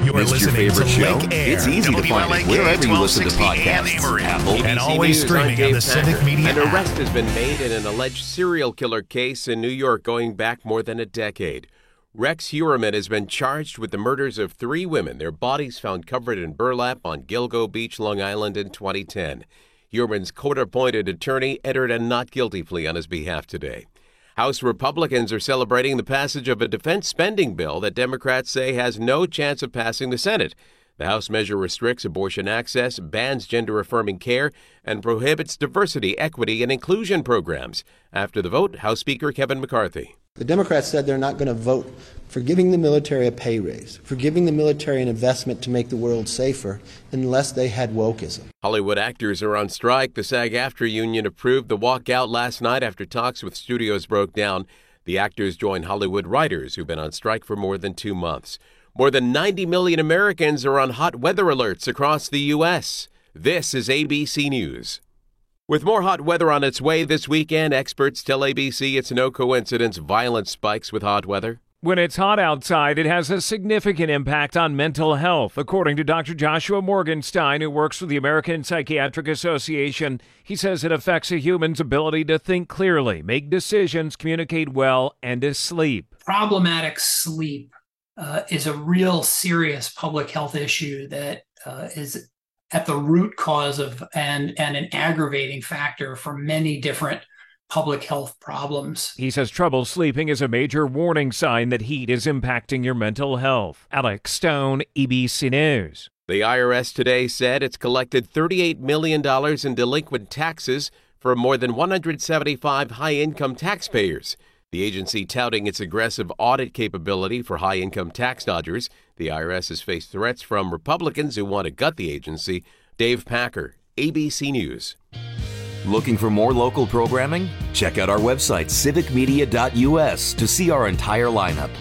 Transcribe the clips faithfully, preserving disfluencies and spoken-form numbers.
You're Missed your listening favorite to show? Lake Air, It's easy to find it wherever you listen to podcasts. Apple, and always streaming on the Civic Media An app. arrest has been made in an alleged serial killer case in New York going back more than a decade. Rex Heuermann has been charged with the murders of three women, their bodies found covered in burlap on Gilgo Beach, Long Island in twenty ten. Heuermann's court-appointed attorney entered a not guilty plea on his behalf today. House Republicans are celebrating the passage of a defense spending bill that Democrats say has no chance of passing the Senate. The House measure restricts abortion access, bans gender-affirming care, and prohibits diversity, equity, and inclusion programs. After the vote, House Speaker Kevin McCarthy. The Democrats said they're not going to vote for giving the military a pay raise, for giving the military an investment to make the world safer, unless they had wokeism. Hollywood actors are on strike. The SAG-AFTRA union approved the walkout last night after talks with studios broke down. The actors join Hollywood writers who've been on strike for more than two months. More than ninety million Americans are on hot weather alerts across the U S. This is A B C News. With more hot weather on its way this weekend, experts tell A B C it's no coincidence violent spikes with hot weather. When it's hot outside, it has a significant impact on mental health, according to Doctor Joshua Morgenstein, who works with the American Psychiatric Association. He says it affects a human's ability to think clearly, make decisions, communicate well, and to sleep. Problematic sleep uh, is a real serious public health issue that uh, is at the root cause of and, and an aggravating factor for many different public health problems. He says trouble sleeping is a major warning sign that heat is impacting your mental health. Alex Stone, A B C News. The I R S today said it's collected thirty-eight million dollars in delinquent taxes from more than one hundred seventy-five high-income taxpayers. The agency touting its aggressive audit capability for high-income tax dodgers. The I R S has faced threats from Republicans who want to gut the agency. Dave Packer, A B C News. Looking for more local programming? Check out our website, civic media dot U S, to see our entire lineup.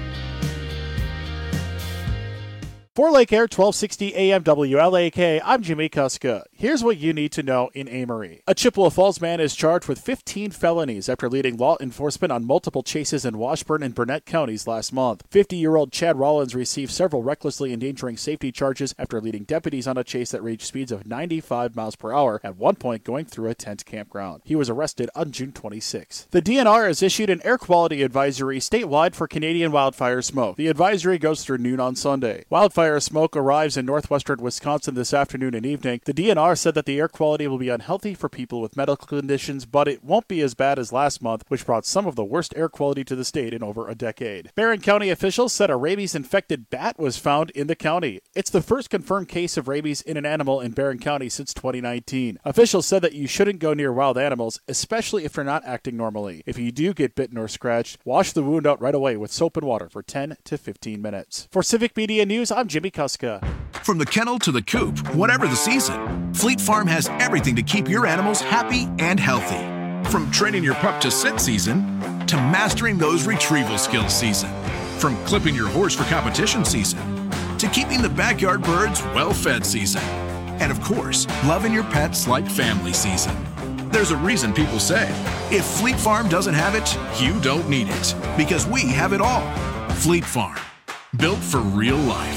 For Lake Air twelve sixty A M W L A K, I'm Jimmy Kuska. Here's what you need to know in Amory. A Chippewa Falls man is charged with fifteen felonies after leading law enforcement on multiple chases in Washburn and Burnett counties last month. fifty-year-old Chad Rollins received several recklessly endangering safety charges after leading deputies on a chase that reached speeds of ninety-five miles per hour, at one point going through a tent campground. He was arrested on June twenty-sixth. The D N R has issued an air quality advisory statewide for Canadian wildfire smoke. The advisory goes through noon on Sunday. Wildfire smoke arrives in northwestern Wisconsin this afternoon and evening. The D N R said that the air quality will be unhealthy for people with medical conditions, but it won't be as bad as last month, which brought some of the worst air quality to the state in over a decade. Barron County officials said a rabies-infected bat was found in the county. It's the first confirmed case of rabies in an animal in Barron County since twenty nineteen. Officials said that you shouldn't go near wild animals, especially if they're not acting normally. If you do get bitten or scratched, wash the wound out right away with soap and water for ten to fifteen minutes. For Civic Media News, I'm Jimmy Kuska. From the kennel to the coop, whatever the season, Fleet Farm has everything to keep your animals happy and healthy. From training your pup to sit season, to mastering those retrieval skills season. From clipping your horse for competition season, to keeping the backyard birds well-fed season. And of course, loving your pets like family season. There's a reason people say, if Fleet Farm doesn't have it, you don't need it. Because we have it all. Fleet Farm, built for real life.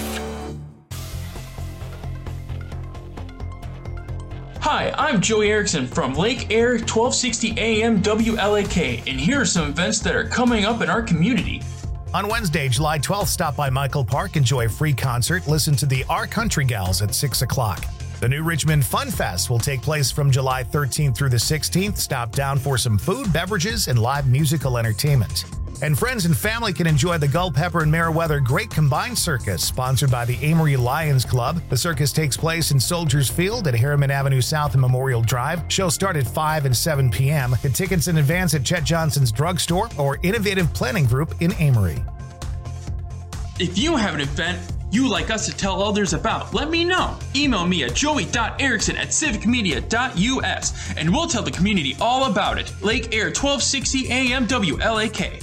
Hi, I'm Joey Erickson from Lake Air twelve sixty A M W L A K, and here are some events that are coming up in our community. On Wednesday, July twelfth, stop by Michael Park, enjoy a free concert, listen to the Our Country Gals at six o'clock. The New Richmond Fun Fest will take place from July thirteenth through the sixteenth. Stop down for some food, beverages, and live musical entertainment. And friends and family can enjoy the Culpeper and Meriwether Great Combined Circus, sponsored by the Amory Lions Club. The circus takes place in Soldiers Field at Harriman Avenue South and Memorial Drive. Shows start at five and seven p.m. Get tickets in advance at Chet Johnson's Drugstore or Innovative Planning Group in Amory. If you have an event you'd like us to tell others about, let me know. Email me at joey dot erickson at civic media dot U S and we'll tell the community all about it. Lake Air twelve sixty A M W L A K.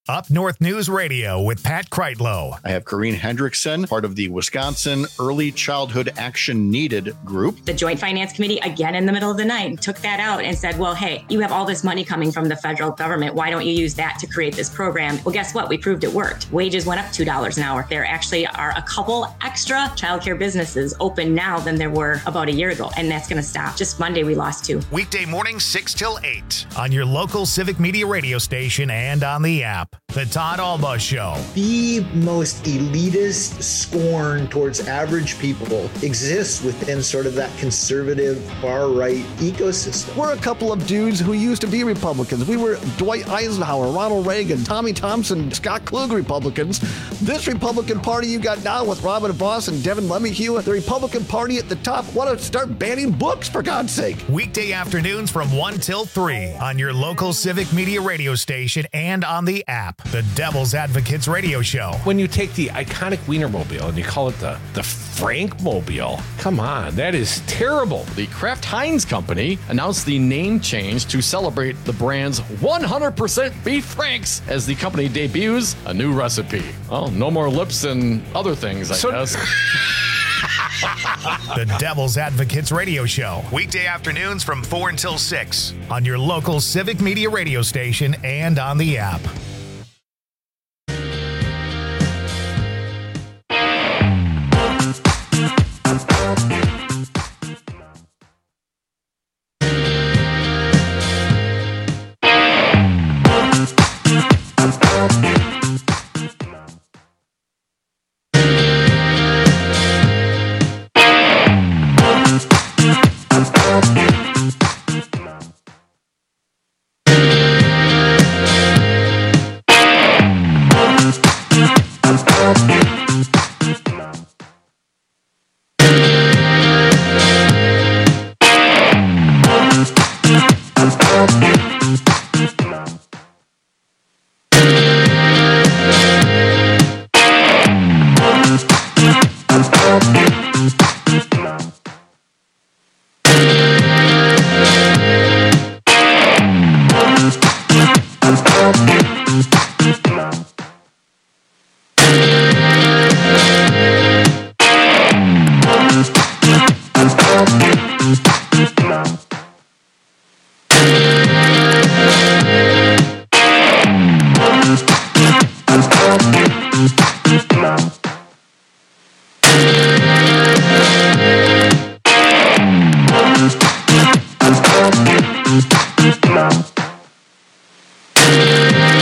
Up North News Radio with Pat Kreitlow. I have Corrine Hendrickson, part of the Wisconsin Early Childhood Action Needed group. The Joint Finance Committee, again in the middle of the night, took that out and said, well, hey, you have all this money coming from the federal government. Why don't you use that to create this program? Well, guess what? We proved it worked. Wages went up two dollars an hour. There actually are a couple extra childcare businesses open now than there were about a year ago, and that's going to stop. Just Monday, we lost two. Weekday mornings, six till eight on your local Civic Media radio station and on the app. The Todd Alba Show. The most elitist scorn towards average people exists within sort of that conservative far-right ecosystem. We're a couple of dudes who used to be Republicans. We were Dwight Eisenhower, Ronald Reagan, Tommy Thompson, Scott Klug Republicans. This Republican Party you got now with Robin Voss and Devin Lemihue, the Republican Party at the top, want to start banning books, for God's sake. Weekday afternoons from one till three on your local Civic Media radio station and on the app. The Devil's Advocates Radio Show. When you take the iconic Wienermobile and you call it the, the Frankmobile, come on, that is terrible. The Kraft Heinz Company announced the name change to celebrate the brand's one hundred percent beef franks as the company debuts a new recipe. Well, no more lips and other things, I so- guess. The Devil's Advocates Radio Show. Weekday afternoons from four until six on your local Civic Media radio station and on the app. Thank you.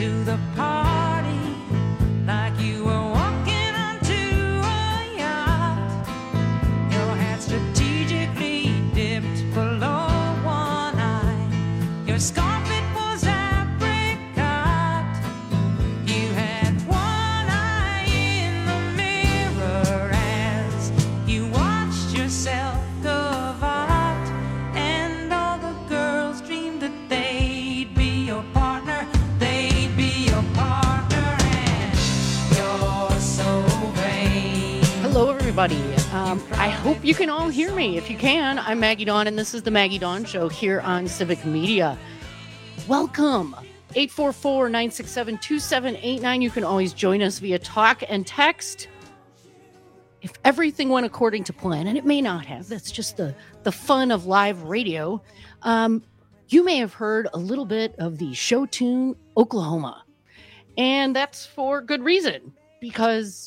to the party like you were walking onto a yacht. Your hat strategically dipped below one eye. Your scarf, it was apricot. You had one eye in the mirror as you watched yourself go out. And all the girls dreamed that they'd be your partner. They'd be your partner, and you're so vain. Hello, everybody. Um, I hope you can all hear me. If you can, I'm Maggie Dawn, and this is the Maggie Dawn Show here on Civic Media. Welcome. eight four four, nine six seven, two seven eight nine. You can always join us via talk and text. If everything went according to plan, and it may not have, that's just the, the fun of live radio, um, you may have heard a little bit of the show tune, Oklahoma. And that's for good reason, because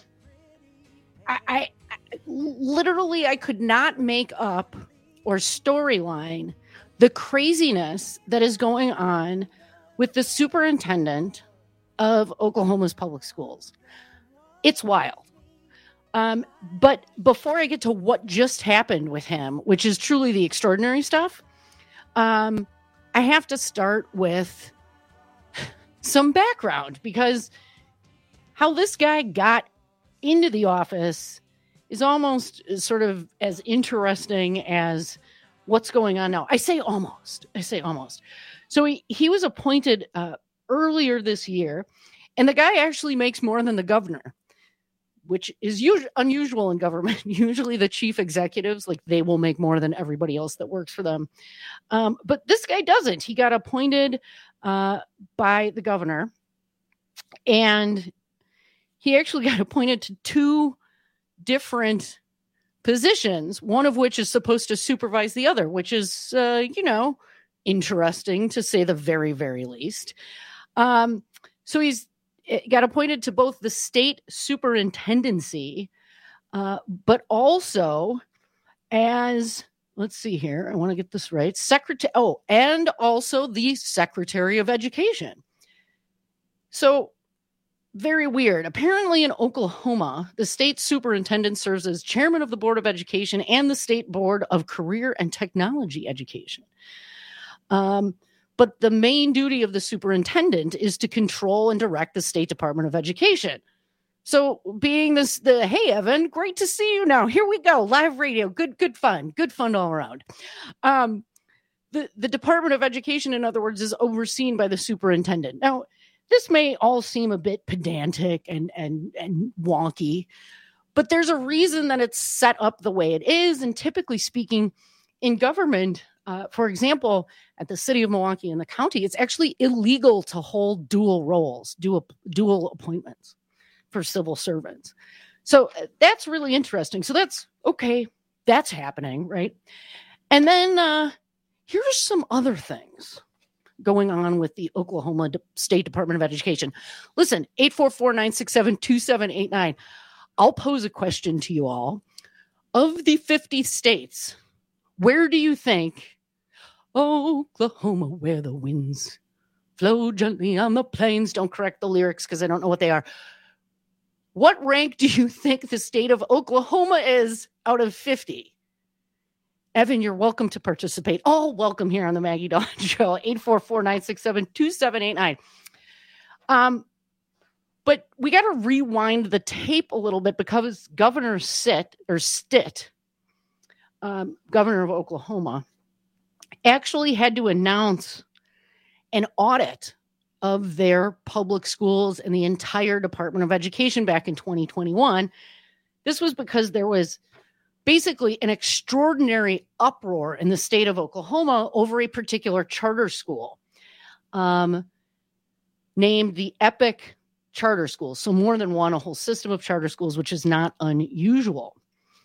I, I, I literally, I could not make up or storyline the craziness that is going on with the superintendent of Oklahoma's public schools. It's wild. Um, but before I get to what just happened with him, which is truly the extraordinary stuff, um, I have to start with some background, because how this guy got into the office is almost sort of as interesting as what's going on now. I say almost. I say almost. So he, he was appointed uh, earlier this year, and the guy actually makes more than the governor, which is us- unusual in government. Usually the chief executives, like, they will make more than everybody else that works for them. Um, but this guy doesn't. He got appointed uh, by the governor, and he actually got appointed to two different positions, one of which is supposed to supervise the other, which is, uh, you know, interesting to say the very, very least. Um, so he's got appointed to both the state superintendency, uh, but also as, let's see here, I want to get this right, secretary, oh, and also the Secretary of Education. So very weird. Apparently in Oklahoma, the state superintendent serves as chairman of the Board of Education and the State Board of Career and Technology Education. Um, but the main duty of the superintendent is to control and direct the State Department of Education. So being this, the, hey, Evan, great to see you now. Here we go. Live radio. Good, good fun. Good fun all around. Um, the, the Department of Education, in other words, is overseen by the superintendent. Now, this may all seem a bit pedantic and, and, and wonky, but there's a reason that it's set up the way it is. And typically speaking, in government, uh, for example, at the city of Milwaukee and the county, it's actually illegal to hold dual roles, dual, dual appointments for civil servants. So that's really interesting. So that's okay. That's happening, right? And then uh, here's some other things going on with the Oklahoma De- State Department of Education. Listen, eight four four, nine six seven, two seven eight nine. I'll pose a question to you all. Of the fifty states, where do you think Oklahoma, where the winds flow gently on the plains? Don't correct the lyrics because I don't know what they are. What rank do you think the state of Oklahoma is out of fifty? Evan, you're welcome to participate. All welcome here on the Maggie Dawn Show, eight four four, nine six seven, two seven eight nine. Um, but we got to rewind the tape a little bit, because Governor Stitt, or Stitt, um, governor of Oklahoma, actually had to announce an audit of their public schools and the entire Department of Education back in twenty twenty-one. This was because there was basically an extraordinary uproar in the state of Oklahoma over a particular charter school um, named the Epic Charter Schools. So more than one, a whole system of charter schools, which is not unusual.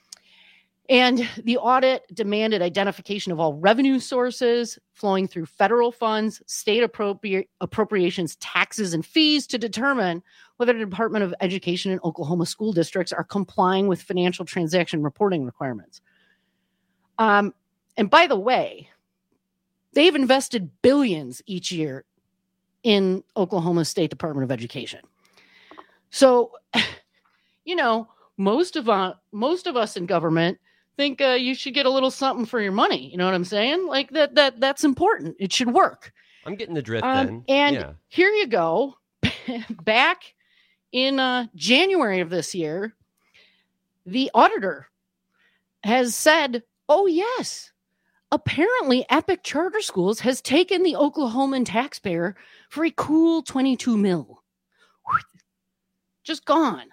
And the audit demanded identification of all revenue sources flowing through federal funds, state appropri- appropriations, taxes, and fees to determine whether the Department of Education and Oklahoma school districts are complying with financial transaction reporting requirements. Um, and by the way, they've invested billions each year in Oklahoma State Department of Education. So, you know, most of uh, most of us in government think uh, you should get a little something for your money. You know what I'm saying? Like that that that's important. It should work. I'm getting the drift Um, then. and yeah. here you go. Back in uh, January of this year, the auditor has said, oh, yes, apparently Epic Charter Schools has taken the Oklahoman taxpayer for a cool twenty-two mil. Just gone.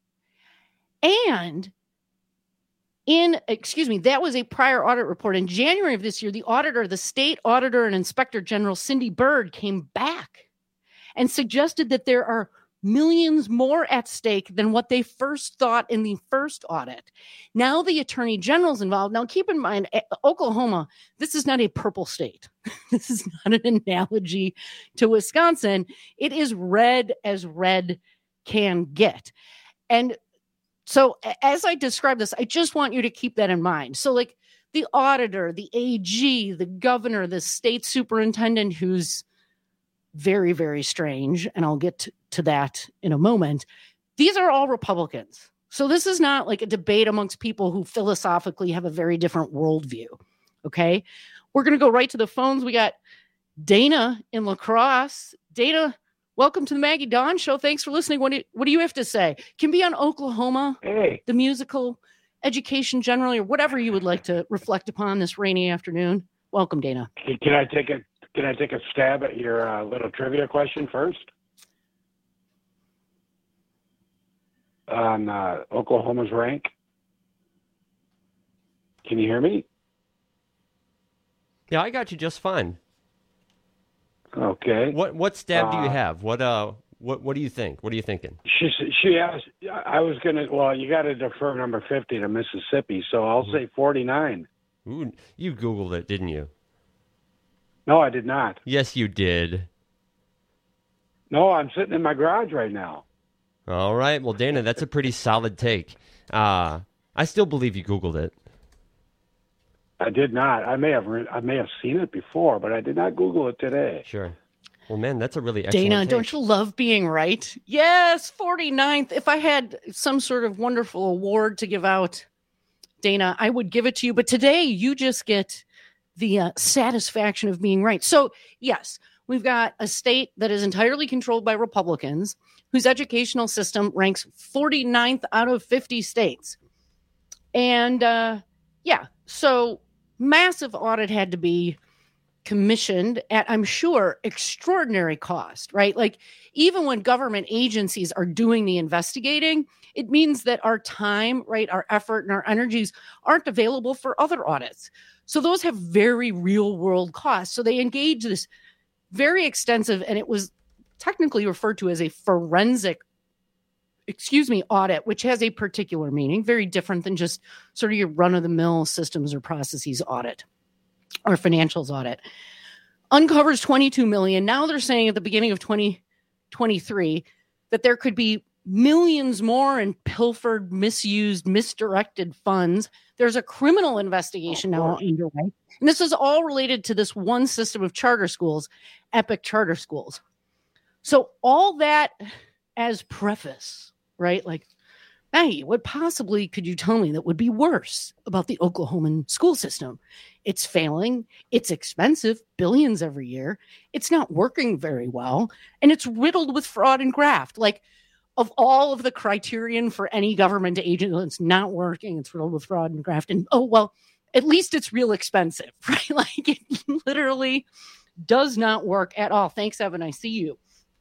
And in, excuse me, that was a prior audit report. In January of this year, the auditor, the state auditor and inspector general, Cindy Bird, came back and suggested that there are millions more at stake than what they first thought in the first audit. Now the attorney general's involved. Now keep in mind, Oklahoma, this is not a purple state. This is not an analogy to Wisconsin. It is red as red can get. And so as I describe this, I just want you to keep that in mind. So like the auditor, the A G, the governor, the state superintendent, who's very, very strange, and I'll get to, to that in a moment. These are all Republicans. So this is not like a debate amongst people who philosophically have a very different worldview. Okay. We're going to go right to the phones. We got Dana in La Crosse. Dana, welcome to the Maggie Dawn Show. Thanks for listening. What do you, what do you have to say? Can be on Oklahoma, hey. the musical, education generally, or whatever you would like to reflect upon this rainy afternoon. Welcome, Dana. Can, can I take a Can I take a stab at your uh, little trivia question first? On uh, Oklahoma's rank? Can you hear me? Yeah, I got you just fine. Okay. What what stab do you Uh, have? What uh what what do you think? What are you thinking? She she asked. I was gonna. Well, you got to defer number fifty to Mississippi, so I'll say forty-nine. Ooh, you Googled it, didn't you? No, I did not. Yes, you did. No, I'm sitting in my garage right now. All right. Well, Dana, that's a pretty solid take. Uh, I still believe you Googled it. I did not. I may have. Re- I may have seen it before, but I did not Google it today. Sure. Well, man, that's a really excellent Dana, take. don't you love being right? Yes, forty-ninth. If I had some sort of wonderful award to give out, Dana, I would give it to you. But today you just get the uh, satisfaction of being right. So, yes, we've got a state that is entirely controlled by Republicans, whose educational system ranks forty-ninth out of fifty states. And, uh, yeah, so massive audit had to be commissioned at, I'm sure, extraordinary cost, right? Like, even when government agencies are doing the investigating, it means that our time, right, our effort and our energies aren't available for other audits. So those have very real world costs. So they engage this very extensive, and it was technically referred to as a forensic, excuse me, audit, which has a particular meaning, very different than just sort of your run of the mill systems or processes audit or financials audit. Uncovers twenty-two million. Now they're saying at the beginning of twenty twenty-three that there could be millions more in pilfered, misused, misdirected funds. There's a criminal investigation now underway. And this is all related to this one system of charter schools, Epic Charter Schools. So all that as preface, right? Like, Maggie, what possibly could you tell me that would be worse about the Oklahoman school system? It's failing. It's expensive, billions every year. It's not working very well. And it's riddled with fraud and graft. Like, of all of the criterion for any government agent, it's not working. It's riddled with fraud and graft. And, oh, well, at least it's real expensive, right? Like, it literally does not work at all. Thanks, Evan. I see you.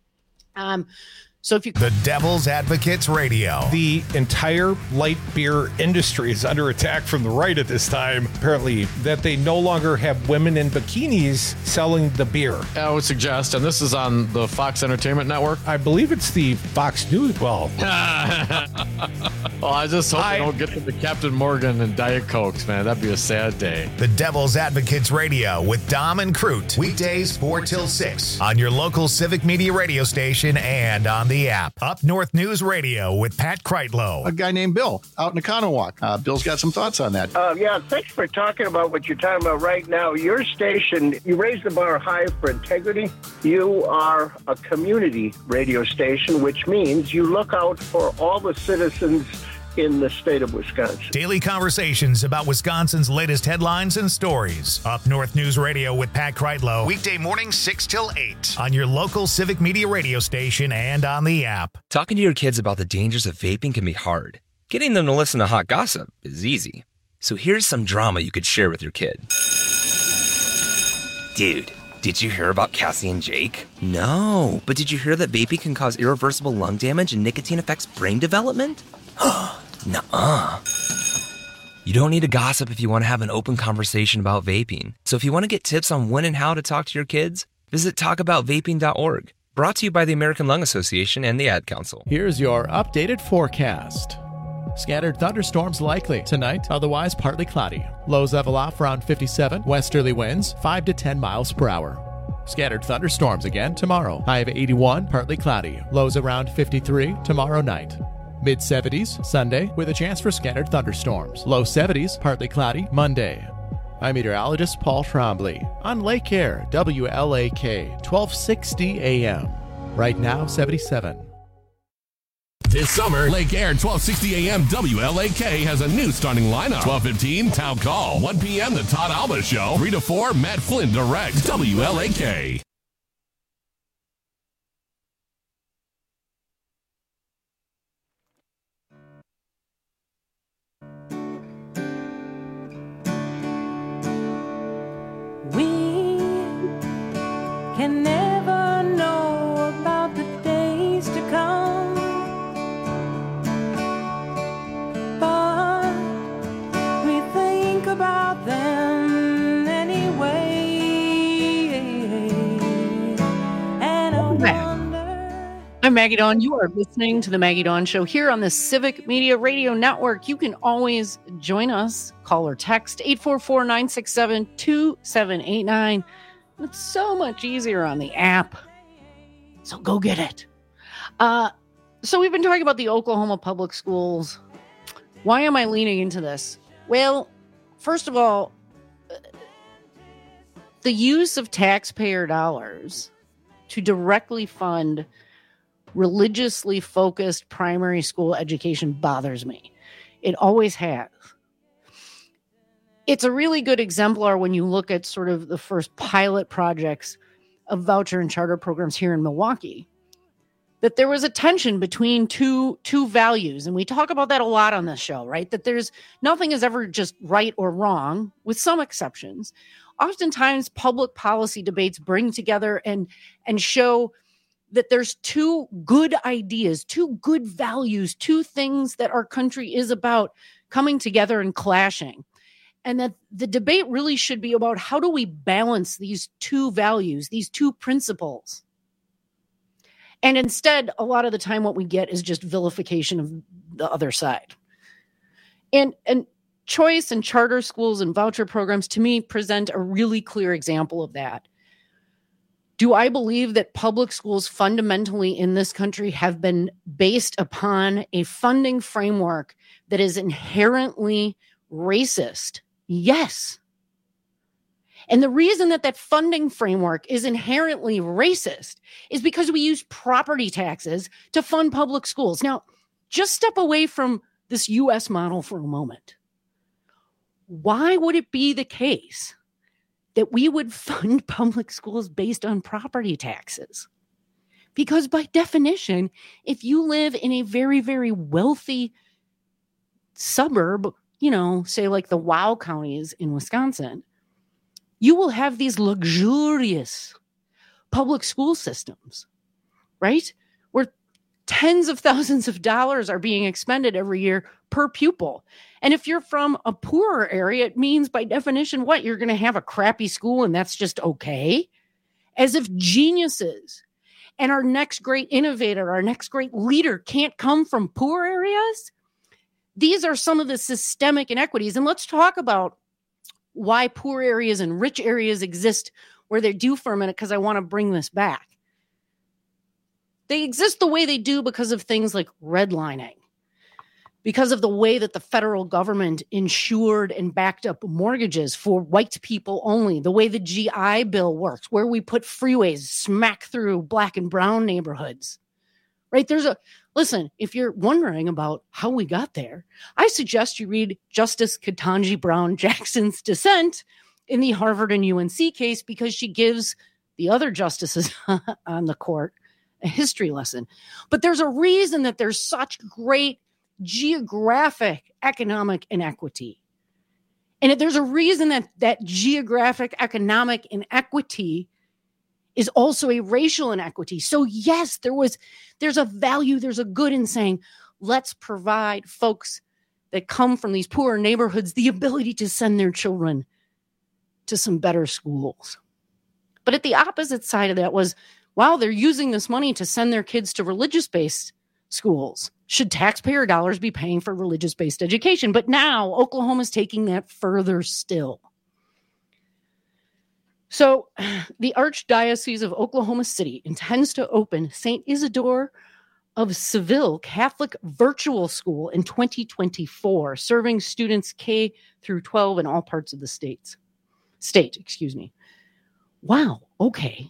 Um, So if you The Devil's Advocates Radio. The entire light beer industry is under attack from the right at this time, apparently, that they no longer have women in bikinis selling the beer. I would suggest, and this is on the Fox Entertainment Network. I believe it's the Fox News. Well, well, I just hope I, they don't get to the Captain Morgan and Diet Cokes, man. That'd be a sad day. The Devil's Advocates Radio with Dom and Crute. Weekdays four till six on your local Civic Media radio station and on the the app. Up North News Radio with Pat Kreitlow. A guy named Bill out in Economowoc. Uh, Bill's got some thoughts on that. Uh, yeah, thanks for talking about what you're talking about right now. Your station, you raise the bar high for integrity. You are a community radio station, which means you look out for all the citizens in the state of Wisconsin. Daily conversations about Wisconsin's latest headlines and stories. Up North News Radio with Pat Kreitlow. Weekday mornings six till eight on your local Civic Media radio station and on the app. Talking to your kids about the dangers of vaping can be hard. Getting them to listen to hot gossip is easy. So here's some drama you could share with your kid. Dude, did you hear about Cassie and Jake? No, but did you hear that vaping can cause irreversible lung damage and nicotine affects brain development? Nuh-uh. You don't need to gossip if you want to have an open conversation about vaping. So if you want to get tips on when and how to talk to your kids, visit talk about vaping dot org. Brought to you by the American Lung Association and the Ad Council. Here's your updated forecast. Scattered thunderstorms likely tonight, otherwise partly cloudy. Lows level off around fifty-seven, westerly winds five to ten miles per hour. Scattered thunderstorms again tomorrow. High of eighty-one, partly cloudy. Lows around fifty-three tomorrow night. mid seventies Sunday with a chance for scattered thunderstorms. Low seventies, partly cloudy Monday. I'm meteorologist Paul Trombley on Lake Air, W L A K, twelve sixty A M. Right now, seventy-seven. This summer, Lake Air twelve sixty A M W L A K has a new starting lineup. twelve fifteen Town Call. one p.m. The Todd Alba Show. three to four Matt Flynn Direct. W L A K. Can never know about the days to come, but we think about them anyway. And Welcome back. I'm Maggie Dawn. You are listening to the Maggie Dawn Show here on the Civic Media Radio Network. You can always join us. Call or text eight four four, nine six seven, two seven eight nine. It's so much easier on the app. So go get it. Uh, so we've been talking about the Oklahoma public schools. Why am I leaning into this? Well, first of all, the use of taxpayer dollars to directly fund religiously focused primary school education bothers me. It always has. It's a really good exemplar when you look at sort of the first pilot projects of voucher and charter programs here in Milwaukee, that there was a tension between two, two values. And we talk about that a lot on this show, right? That there's nothing is ever just right or wrong, with some exceptions. Oftentimes public policy debates bring together and, and show that there's two good ideas, two good values, two things that our country is about coming together and clashing. And that the debate really should be about how do we balance these two values, these two principles. And instead, a lot of the time what we get is just vilification of the other side. And, and choice and charter schools and voucher programs, to me, present a really clear example of that. Do I believe that public schools fundamentally in this country have been based upon a funding framework that is inherently racist? Yes. And the reason that that funding framework is inherently racist is because we use property taxes to fund public schools. Now, just step away from this U S model for a moment. Why would it be the case that we would fund public schools based on property taxes? Because by definition, if you live in a very, very wealthy suburb, you know, say like the Wow counties in Wisconsin, you will have these luxurious public school systems, right? Where tens of thousands of dollars are being expended every year per pupil. And if you're from a poorer area, it means by definition, what? You're going to have a crappy school and that's just okay? As if geniuses and our next great innovator, our next great leader can't come from poor areas. These are some of the systemic inequities. And let's talk about why poor areas and rich areas exist where they do for a minute, because I want to bring this back. They exist the way they do because of things like redlining, because of the way that the federal government insured and backed up mortgages for white people only, the way the G I Bill works, where we put freeways smack through black and brown neighborhoods, right? There's a, listen, if you're wondering about how we got there, I suggest you read Justice Ketanji Brown Jackson's dissent in the Harvard and U N C case, because she gives the other justices on the court a history lesson. But there's a reason that there's such great geographic economic inequity. And if there's a reason that that geographic economic inequity is also a racial inequity. So yes, there was, there's a value, there's a good in saying, let's provide folks that come from these poorer neighborhoods the ability to send their children to some better schools. But at the opposite side of that was, wow, they're using this money to send their kids to religious-based schools. Should taxpayer dollars be paying for religious-based education? But now Oklahoma's taking that further still. So the Archdiocese of Oklahoma City intends to open Saint Isidore of Seville Catholic Virtual School in twenty twenty-four, serving students K through twelve in all parts of the states. State, excuse me. Wow, okay.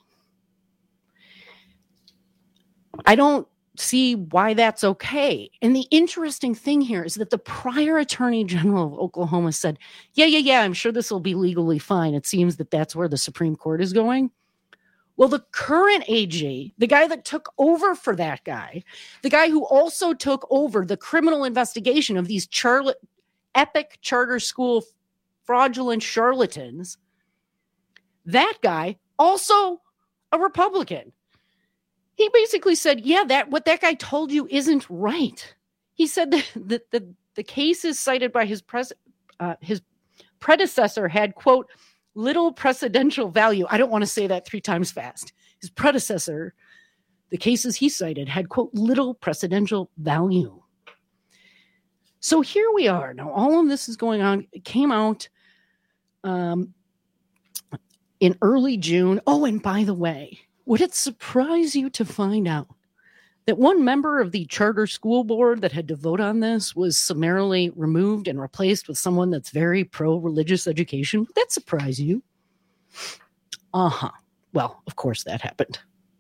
I don't see why that's okay. And the interesting thing here is that the prior Attorney General of Oklahoma said, yeah, yeah, yeah, I'm sure this will be legally fine. It seems that that's where the Supreme Court is going. Well, the current A G, the guy that took over for that guy, the guy who also took over the criminal investigation of these charla- epic charter school fraudulent charlatans, that guy, also a Republican. He basically said, yeah, that what that guy told you isn't right. He said that the, the, the cases cited by his pres, uh, his predecessor had, quote, little precedential value. I don't want to say that three times fast. His predecessor, the cases he cited had, quote, little precedential value. So here we are. Now, all of this is going on. It came out um, in early June. Oh, and by the way, would it surprise you to find out that one member of the charter school board that had to vote on this was summarily removed and replaced with someone that's very pro-religious education? Would that surprise you? Uh-huh. Well, of course that happened.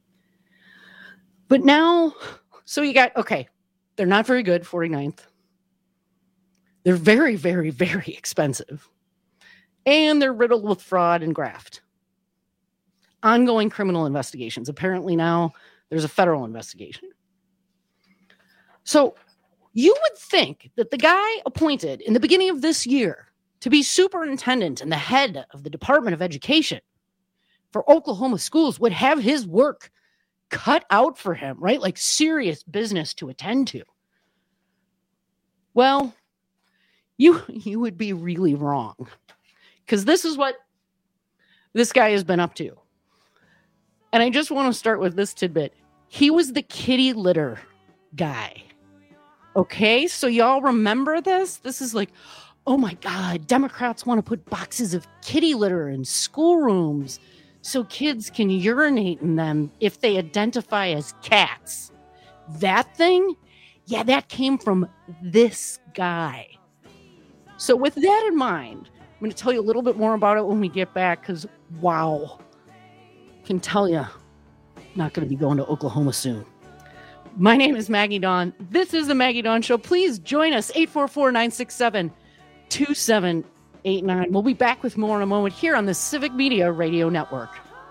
But now, so you got, okay, they're not very good, forty-ninth. They're very, very, very expensive. And they're riddled with fraud and graft. Ongoing criminal investigations. Apparently now there's a federal investigation. So you would think that the guy appointed in the beginning of this year to be superintendent and the head of the Department of Education for Oklahoma schools would have his work cut out for him, right? Like serious business to attend to. Well, you, you would be really wrong, because this is what this guy has been up to. And I just want to start with this tidbit. He was the kitty litter guy. Okay, so y'all remember this? This is like, oh my God, Democrats want to put boxes of kitty litter in schoolrooms so kids can urinate in them if they identify as cats. That thing? Yeah, that came from this guy. So with that in mind, I'm going to tell you a little bit more about it when we get back, because wow. Can tell you, not going to be going to Oklahoma soon. My name is Maggie Dawn. This is the Maggie Dawn Show. Please join us, eight four four, nine six seven, two seven eight nine. We'll be back with more in a moment here on the Civic Media Radio Network.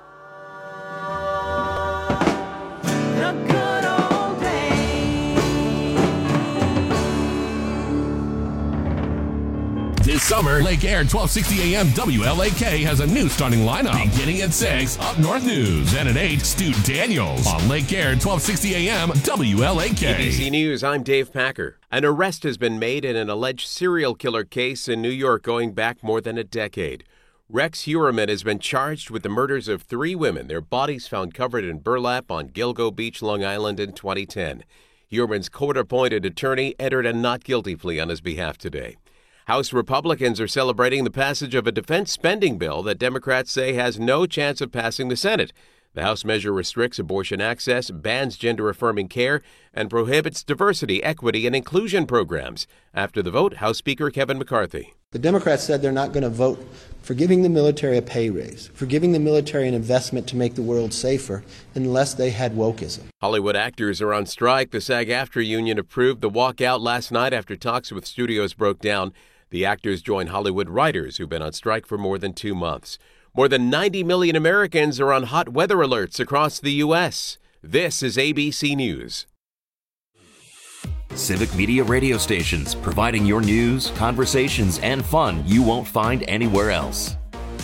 This summer, Lake Air twelve sixty A M W L A K has a new starting lineup. Beginning at six, Up North News. And at eight, Stu Daniels on Lake Air twelve sixty A M W L A K. A B C News, I'm Dave Packer. An arrest has been made in an alleged serial killer case in New York going back more than a decade. Rex Heuermann has been charged with the murders of three women, their bodies found covered in burlap on Gilgo Beach, Long Island in twenty ten. Heuermann's court-appointed attorney entered a not guilty plea on his behalf today. House Republicans are celebrating the passage of a defense spending bill that Democrats say has no chance of passing the Senate. The House measure restricts abortion access, bans gender-affirming care, and prohibits diversity, equity, and inclusion programs. After the vote, House Speaker Kevin McCarthy. The Democrats said they're not going to vote for giving the military a pay raise, for giving the military an investment to make the world safer, unless they had wokeism. Hollywood actors are on strike. The SAG-AFTRA union approved the walkout last night after talks with studios broke down. The actors join Hollywood writers who've been on strike for more than two months. More than ninety million Americans are on hot weather alerts across the U S. This is A B C News. Civic Media radio stations, providing your news, conversations, and fun you won't find anywhere else.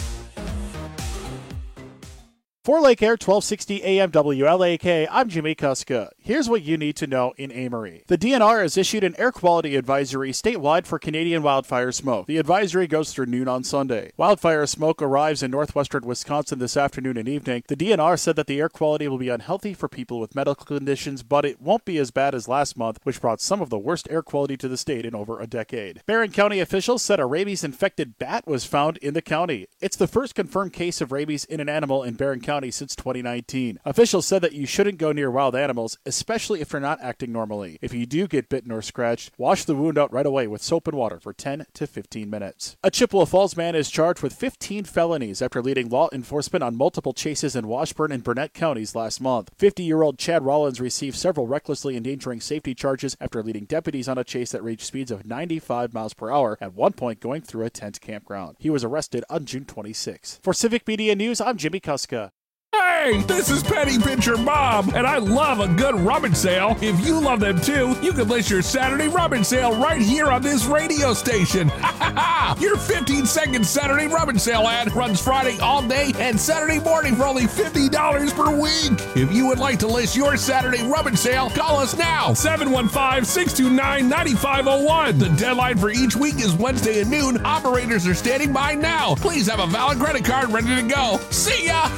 For Lake Air twelve sixty A M W L A K, I'm Jimmy Kuska. Here's what you need to know in Amory. The D N R has issued an air quality advisory statewide for Canadian wildfire smoke. The advisory goes through noon on Sunday. Wildfire smoke arrives in northwestern Wisconsin this afternoon and evening. The D N R said that the air quality will be unhealthy for people with medical conditions, but it won't be as bad as last month, which brought some of the worst air quality to the state in over a decade. Barron County officials said a rabies-infected bat was found in the county. It's the first confirmed case of rabies in an animal in Barron County since twenty nineteen. Officials said that you shouldn't go near wild animals, especially if they're not acting normally. If you do get bitten or scratched, wash the wound out right away with soap and water for ten to fifteen minutes. A Chippewa Falls man is charged with fifteen felonies after leading law enforcement on multiple chases in Washburn and Burnett counties last month. fifty-year-old Chad Rollins received several recklessly endangering safety charges after leading deputies on a chase that reached speeds of ninety-five miles per hour, at one point going through a tent campground. He was arrested on June twenty-sixth. For Civic Media News, I'm Jimmy Kuska. Hey, this is Penny Pincher Bob, and I love a good rummage sale. If you love them too, you can list your Saturday rummage sale right here on this radio station. Ha ha ha! Your fifteen second Saturday rummage sale ad runs Friday all day and Saturday morning for only fifty dollars per week. If you would like to list your Saturday rummage sale, call us now, seven one five, six two nine, nine five zero one. The deadline for each week is Wednesday at noon. Operators are standing by now. Please have a valid credit card ready to go. See ya!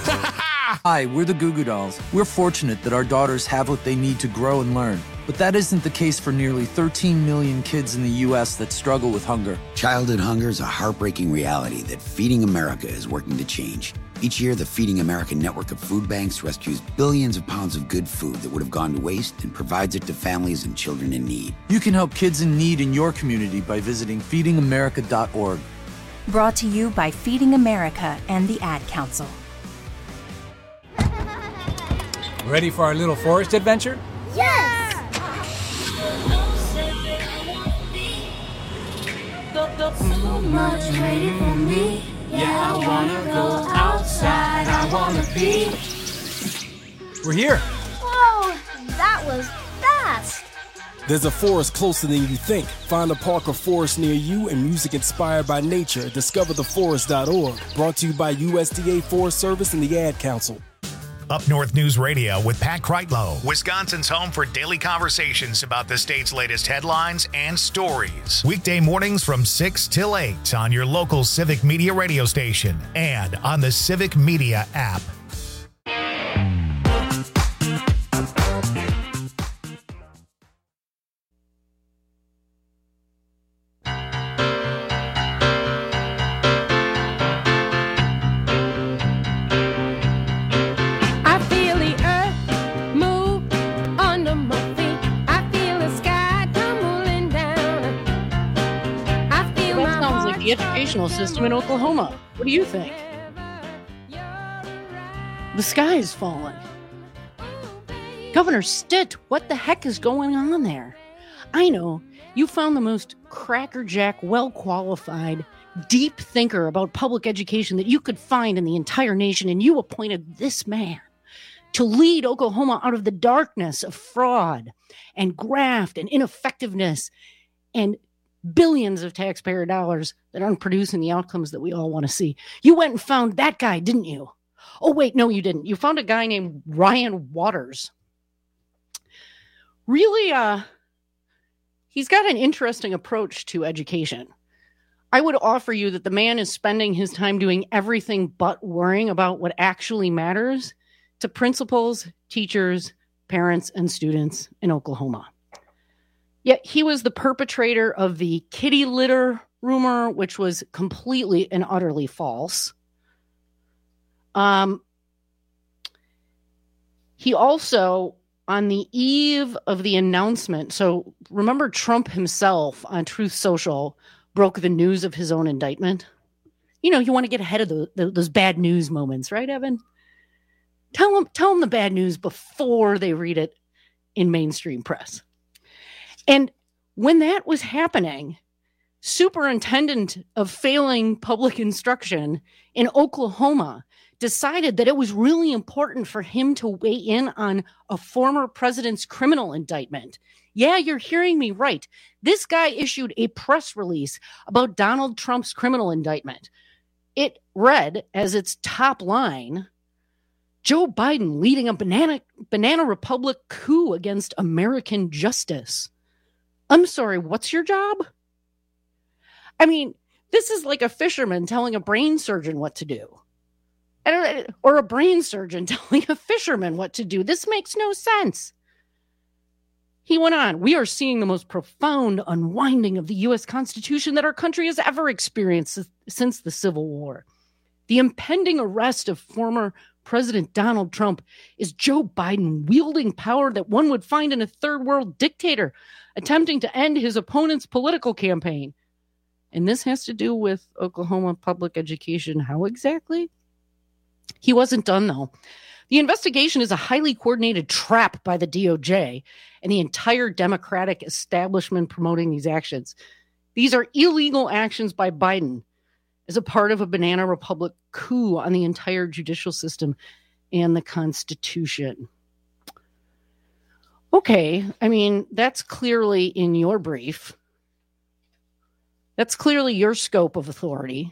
Hi, we're the Goo Goo Dolls. We're fortunate that our daughters have what they need to grow and learn. But that isn't the case for nearly thirteen million kids in the U S that struggle with hunger. Childhood hunger is a heartbreaking reality that Feeding America is working to change. Each year, the Feeding America network of food banks rescues billions of pounds of good food that would have gone to waste and provides it to families and children in need. You can help kids in need in your community by visiting feeding america dot org. Brought to you by Feeding America and the Ad Council. Ready for our little forest adventure? Yes! So much waiting for me. Yeah, I wanna go outside. I wanna be. We're here. Whoa, that was fast. There's a forest closer than you think. Find a park or forest near you and music inspired by nature at discover the forest dot org. Brought to you by U S D A Forest Service and the Ad Council. Up North News Radio with Pat Kreitlow, Wisconsin's home for daily conversations about the state's latest headlines and stories. Weekday mornings from six till eight on your local Civic Media radio station and on the Civic Media app. The educational system in Oklahoma. What do you think? The sky is falling. Governor Stitt, what the heck is going on there? I know, you found the most crackerjack, well-qualified, deep thinker about public education that you could find in the entire nation, and you appointed this man to lead Oklahoma out of the darkness of fraud and graft and ineffectiveness and billions of taxpayer dollars that aren't producing the outcomes that we all want to see. You went and found that guy, didn't you? Oh, wait, no, you didn't. You found a guy named Ryan Waters. Really, uh, he's got an interesting approach to education. I would offer you that the man is spending his time doing everything but worrying about what actually matters to principals, teachers, parents, and students in Oklahoma. Yet he was the perpetrator of the kitty litter rumor, which was completely and utterly false. Um, He also, on the eve of the announcement, so remember Trump himself on Truth Social broke the news of his own indictment? You know, you want to get ahead of the, the, those bad news moments, right, Evan? Tell them, tell them the bad news before they read it in mainstream press. And when that was happening, superintendent of failing public instruction in Oklahoma decided that it was really important for him to weigh in on a former president's criminal indictment. Yeah, you're hearing me right. This guy issued a press release about Donald Trump's criminal indictment. It read as its top line, Joe Biden leading a banana, banana republic coup against American justice. I'm sorry, what's your job? I mean, this is like a fisherman telling a brain surgeon what to do. I don't, or a brain surgeon telling a fisherman what to do. This makes no sense. He went on, we are seeing the most profound unwinding of the U S Constitution that our country has ever experienced since the Civil War. The impending arrest of former President Donald Trump is Joe Biden wielding power that one would find in a third world dictator attempting to end his opponent's political campaign. And this has to do with Oklahoma public education. How exactly? He wasn't done, though. The investigation is a highly coordinated trap by the D O J and the entire Democratic establishment promoting these actions. These are illegal actions by Biden as a part of a banana republic coup on the entire judicial system and the Constitution. Okay, I mean, that's clearly in your brief. That's clearly your scope of authority.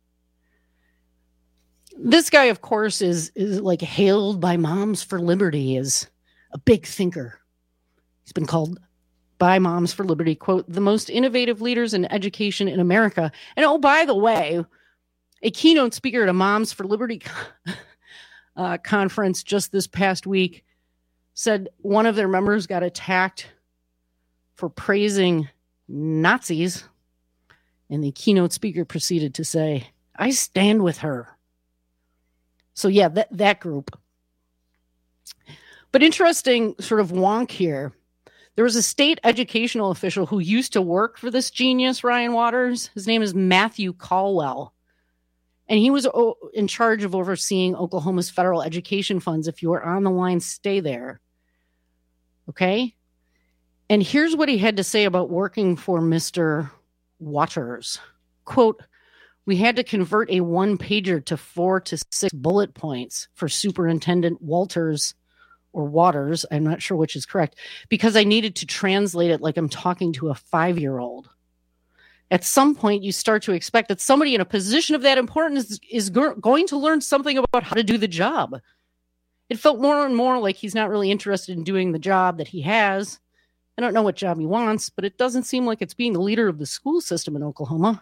This guy, of course, is, is like hailed by Moms for Liberty as a big thinker. He's been called by Moms for Liberty, quote, the most innovative leaders in education in America. And oh, by the way, a keynote speaker at a Moms for Liberty uh, conference just this past week said one of their members got attacked for praising Nazis. And the keynote speaker proceeded to say, I stand with her. So yeah, that, that group. But interesting sort of wonk here. There was a state educational official who used to work for this genius, Ryan Waters. His name is Matthew Caldwell. And he was o- in charge of overseeing Oklahoma's federal education funds. If you are on the line, stay there. Okay? And here's what he had to say about working for Mister Waters. Quote, we had to convert a one-pager to four to six bullet points for Superintendent Walters or Waters, I'm not sure which is correct, because I needed to translate it like I'm talking to a five-year-old. At some point, you start to expect that somebody in a position of that importance is, is go- going to learn something about how to do the job. It felt more and more like he's not really interested in doing the job that he has. I don't know what job he wants, but it doesn't seem like it's being the leader of the school system in Oklahoma.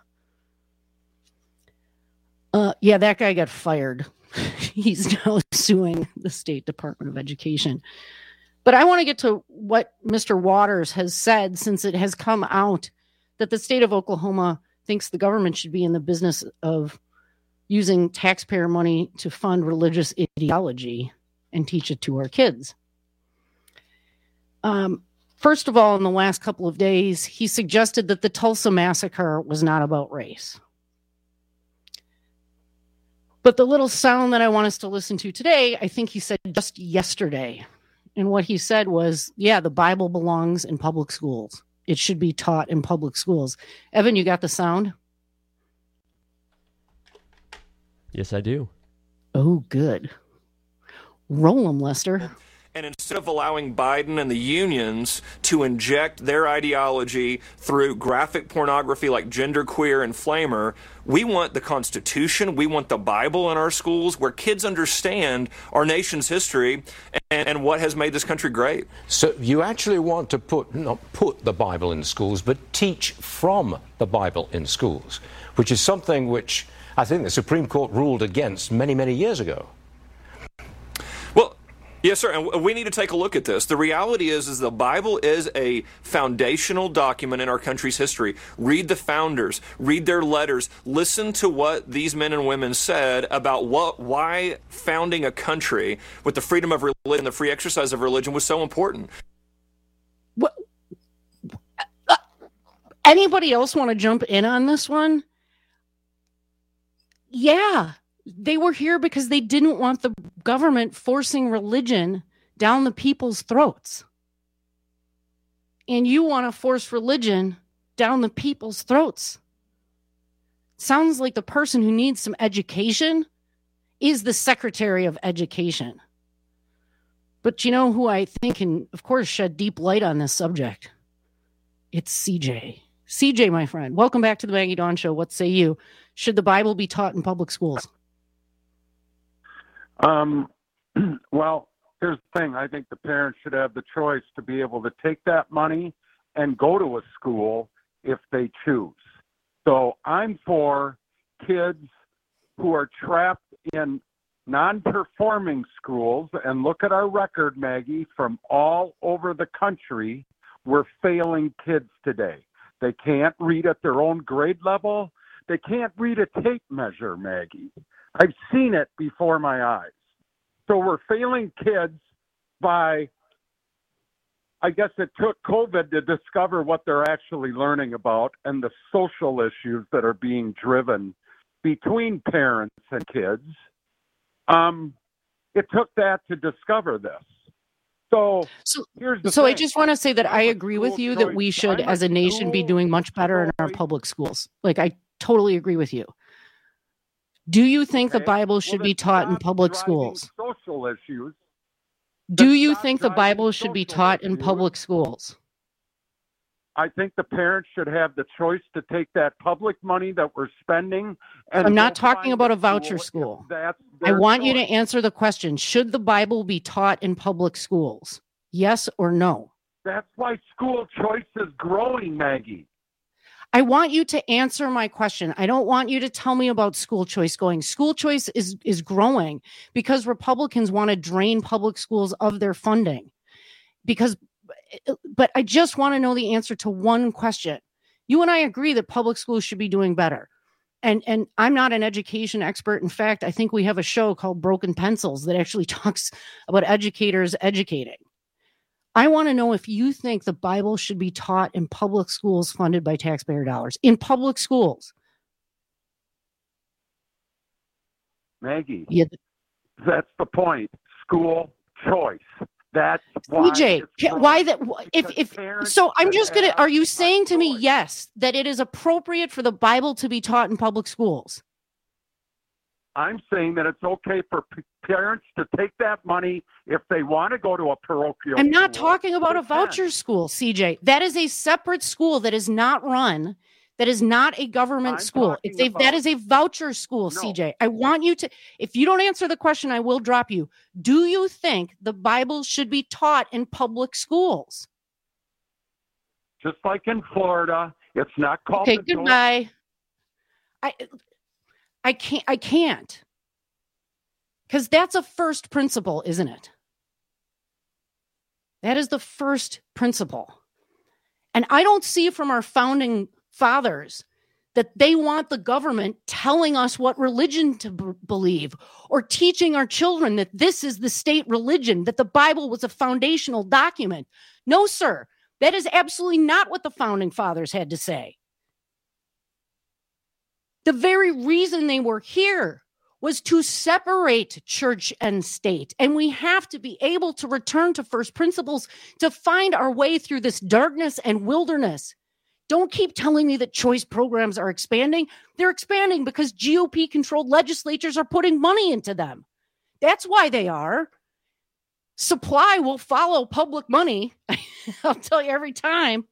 Uh, yeah, that guy got fired. He's now suing the State Department of Education. But I want to get to what Mister Waters has said, since it has come out that the state of Oklahoma thinks the government should be in the business of using taxpayer money to fund religious ideology and teach it to our kids. Um, first of all, in the last couple of days, he suggested that the Tulsa massacre was not about race. But the little sound that I want us to listen to today, I think he said just yesterday. And what he said was, yeah, the Bible belongs in public schools. It should be taught in public schools. Evan, you got the sound? Yes, I do. Oh, good. Roll them, Lester. And instead of allowing Biden and the unions to inject their ideology through graphic pornography like Genderqueer and Flamer, we want the Constitution, we want the Bible in our schools where kids understand our nation's history and, and what has made this country great. So you actually want to put, not put the Bible in schools, but teach from the Bible in schools, which is something which I think the Supreme Court ruled against many, many years ago. Yes, sir, and we need to take a look at this. The reality is, is the Bible is a foundational document in our country's history. Read the founders, read their letters, listen to what these men and women said about what, why founding a country with the freedom of religion, the free exercise of religion was so important. What, uh, anybody else want to jump in on this one? Yeah. They were here because they didn't want the government forcing religion down the people's throats. And you want to force religion down the people's throats. Sounds like the person who needs some education is the Secretary of Education. But you know who I think can, of course, shed deep light on this subject? It's C J. C J, my friend, welcome back to the Maggie Dawn Show. What say you? Should the Bible be taught in public schools? Um, well, here's the thing. I think the parents should have the choice to be able to take that money and go to a school if they choose. So I'm for kids who are trapped in non-performing schools, and look at our record, Maggie, from all over the country. We're failing kids today. They can't read at their own grade level. They can't read a tape measure, Maggie. I've seen it before my eyes. So we're failing kids by, I guess it took COVID to discover what they're actually learning about and the social issues that are being driven between parents and kids. Um, it took that to discover this. So, so, here's the so thing. I just want to say that I agree with you that we should, I'm as a nation, be doing much better in our public schools. Like, I totally agree with you. Do you think Okay. the Bible should Well, be then taught in stop public driving schools? Social issues. Do Then you stop think the driving Bible should be social taught in issues. public schools? I think the parents should have the choice to take that public money that we're spending. And I'm not go talking find about a school voucher if school. that's I their want you to choice. answer the question. Should the Bible be taught in public schools? Yes or no? That's why school choice is growing, Maggie. I want you to answer my question. I don't want you to tell me about school choice going. School choice is, is growing because Republicans want to drain public schools of their funding. Because, but I just want to know the answer to one question. You and I agree that public schools should be doing better. And, and I'm not an education expert. In fact, I think we have a show called Broken Pencils that actually talks about educators educating. I want to know if you think the Bible should be taught in public schools funded by taxpayer dollars. In public schools. Maggie, Yeah. that's the point. School choice. That's why. C J, it's ca- growing. why that? If if parents so, I'm should just gonna. have Are you a saying to me choice. yes that it is appropriate for the Bible to be taught in public schools? I'm saying that it's okay for p- parents to take that money if they want to go to a parochial. I'm not school, talking about they a voucher school, C J. That is a separate school that is not run. That is not a government I'm school. talking It's a that about- is a voucher school, C J. I want you to. If you don't answer the question, I will drop you. Do you think the Bible should be taught in public schools? Just like in Florida, it's not called. Okay, the door- goodbye. I I can't I can't. Because that's a first principle, isn't it? That is the first principle. And I don't see from our founding fathers that they want the government telling us what religion to b- believe or teaching our children that this is the state religion, that the Bible was a foundational document. No, sir. That is absolutely not what the founding fathers had to say. The very reason they were here was to separate church and state. And we have to be able to return to first principles to find our way through this darkness and wilderness. Don't keep telling me that choice programs are expanding. They're expanding because G O P-controlled legislatures are putting money into them. That's why they are. Supply will follow public money. I'll tell you every time.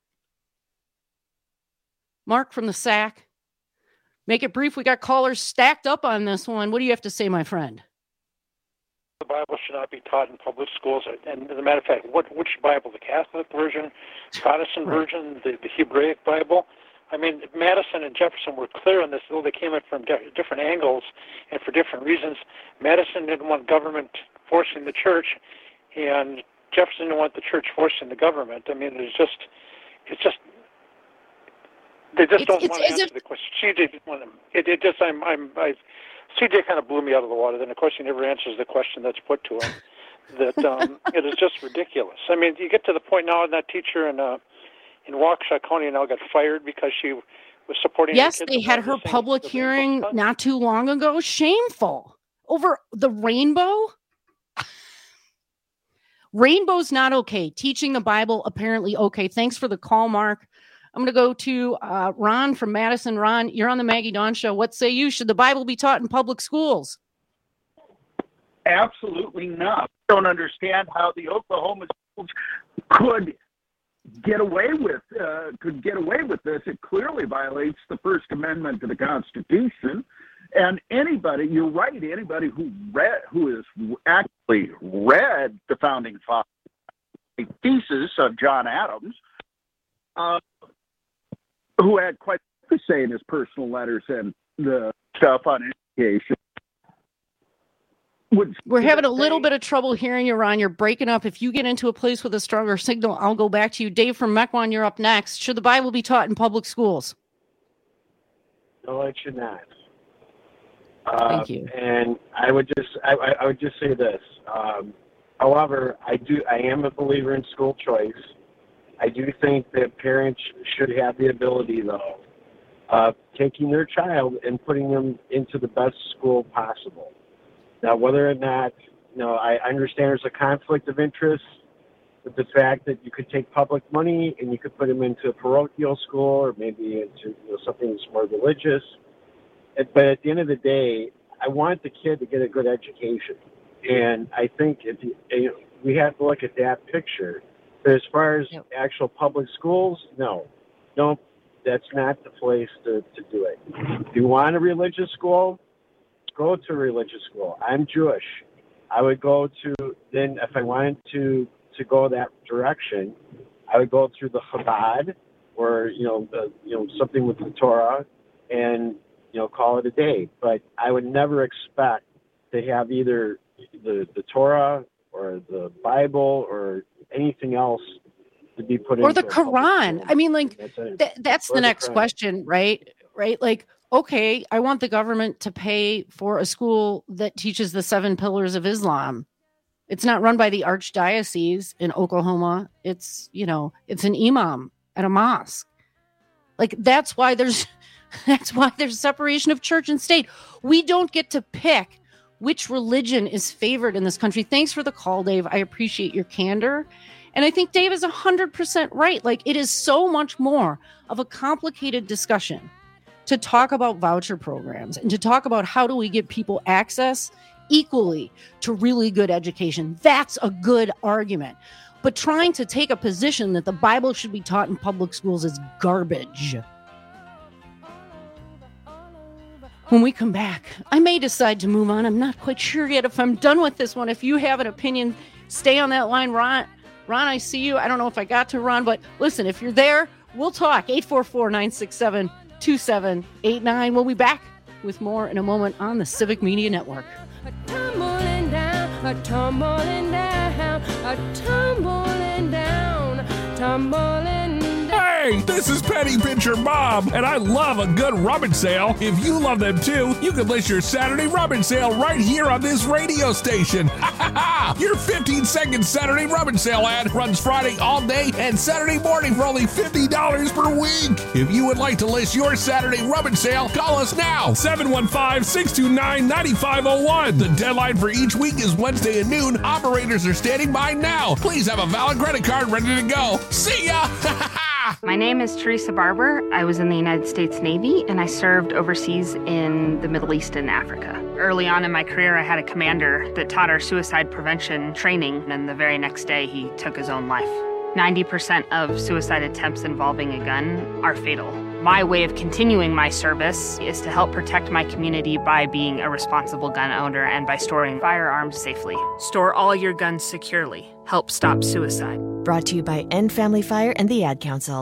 Mark from the S A C. Make it brief. We got callers stacked up on this one. What do you have to say, my friend? The Bible should not be taught in public schools. And as a matter of fact, what which Bible? The Catholic version, Protestant Right. version, the, the Hebraic Bible? I mean, Madison and Jefferson were clear on this, though they came in from di- different angles and for different reasons. Madison didn't want government forcing the church, and Jefferson didn't want the church forcing the government. I mean, it's just, it's just, they just It's- don't it's want to as answer if- the question. C J didn't want to. It, it just, I'm, I'm, I, C J kind of blew me out of the water. Then, of course, he never answers the question that's put to him. That um, it is just ridiculous. I mean, you get to the point now, and that teacher in uh, in Waukesha County now got fired because she was supporting. Yes, the kids they in had one her of the public things- hearing not too long ago. Shameful. Over the rainbow? Rainbow's not okay. Teaching the Bible, apparently okay. Thanks for the call, Mark. I'm going to go to uh, Ron from Madison. Ron, you're on the Maggie Dawn Show. What say you? Should the Bible be taught in public schools? Absolutely not. I don't understand how the Oklahoma schools could get away with uh, could get away with this. It clearly violates the First Amendment to the Constitution. And anybody, you're right, anybody who read, who has actually read the Founding Fathers, a thesis of John Adams, uh, who had quite a say in his personal letters and the stuff on education. Would We're having a little bit of trouble hearing you, Ron. You're breaking up. If you get into a place with a stronger signal, I'll go back to you. Dave from Mequon, you're up next. Should the Bible be taught in public schools? No, it should not. Uh, Thank you. And I would just, I, I- I would just say this. Um, however, I do, I am a believer in school choice. I do think that parents should have the ability, though, of taking their child and putting them into the best school possible. Now, whether or not, you know, I understand there's a conflict of interest with the fact that you could take public money and you could put them into a parochial school or maybe into, you know, something that's more religious. But at the end of the day, I want the kid to get a good education. And I think if you, you know, we have to look at that picture. But as far as yep. actual public schools, no. No, that's not the place to, to do it. If you want a religious school, go to a religious school. I'm Jewish. I would go to, then if I wanted to, to go that direction, I would go through the Chabad or, you know, the, you know, something with the Torah and, you know, call it a day. But I would never expect to have either the, the Torah or the Bible or anything else to be put in. Or the Quran. I mean, like, that's, th- that's the, the next Quran. question, right? Right? Like, okay, I want the government to pay for a school that teaches the seven pillars of Islam. It's not run by the archdiocese in Oklahoma. It's, you know, it's an imam at a mosque. Like, that's why there's, that's why there's separation of church and state. We don't get to pick which religion is favored in this country. Thanks for the call, Dave. I appreciate your candor. And I think Dave is one hundred percent right. Like, it is so much more of a complicated discussion to talk about voucher programs and to talk about how do we give people access equally to really good education. That's a good argument. But trying to take a position that the Bible should be taught in public schools is garbage. When we come back, I may decide to move on. I'm not quite sure yet if I'm done with this one. If you have an opinion, stay on that line. Ron, Ron, I see you. I don't know if I got to Ron, but listen, if you're there, we'll talk. eight four four, nine six seven, two seven eight nine. We'll be back with more in a moment on the Civic Media Network. A tumbling down, a tumbling down, a tumbling down, tumbling down. Hey, this is Petty Pitcher Bob, and I love a good rummage sale. If you love them too, you can list your Saturday rummage sale right here on this radio station. Ha ha ha! Your fifteen second Saturday rummage sale ad runs Friday all day and Saturday morning for only fifty dollars per week. If you would like to list your Saturday rummage sale, call us now, seven one five, six two nine, nine five zero one. The deadline for each week is Wednesday at noon. Operators are standing by now. Please have a valid credit card ready to go. See ya! My name is Teresa Barber. I was in the United States Navy, and I served overseas in the Middle East and Africa. Early on in my career, I had a commander that taught our suicide prevention training, and the very next day, he took his own life. ninety percent of suicide attempts involving a gun are fatal. My way of continuing my service is to help protect my community by being a responsible gun owner and by storing firearms safely. Store all your guns securely. Help stop suicide. Brought to you by End Family Fire and the Ad Council.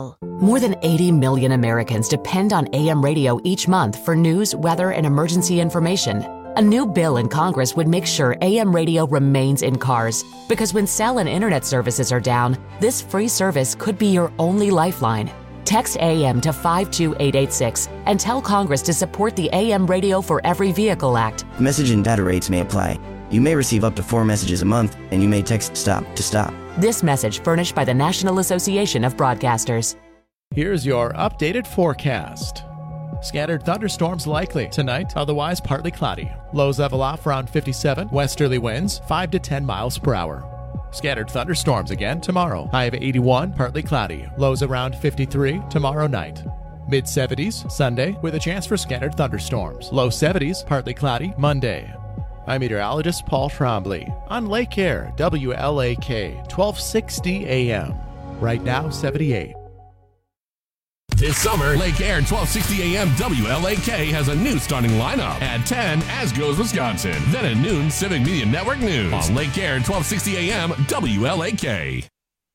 More than eighty million Americans depend on A M radio each month for news, weather, and emergency information. A new bill in Congress would make sure A M radio remains in cars, because when cell and internet services are down, this free service could be your only lifeline. Text A M to five two eight eight six and tell Congress to support the A M Radio for Every Vehicle Act. Message and data rates may apply. You may receive up to four messages a month, and you may text STOP to stop. This message furnished by the National Association of Broadcasters. Here's your updated forecast. Scattered thunderstorms likely tonight, otherwise partly cloudy. Lows level off around fifty-seven, westerly winds five to ten miles per hour. Scattered thunderstorms again tomorrow. High of eighty-one, partly cloudy. Lows around fifty-three tomorrow night. mid seventies Sunday with a chance for scattered thunderstorms. Low seventies, partly cloudy Monday. I'm meteorologist Paul Trombley on Lake Air, W L A K, twelve sixty A M. Right now, seventy-eight. This summer, Lake Air twelve sixty A M W L A K has a new starting lineup. At ten, As Goes Wisconsin. Then at noon, Civic Media Network News. On Lake Air twelve sixty A M W L A K.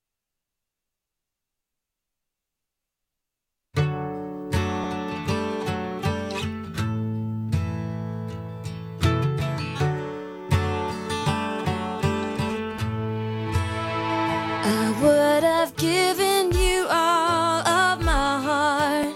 I would have given you all of my heart,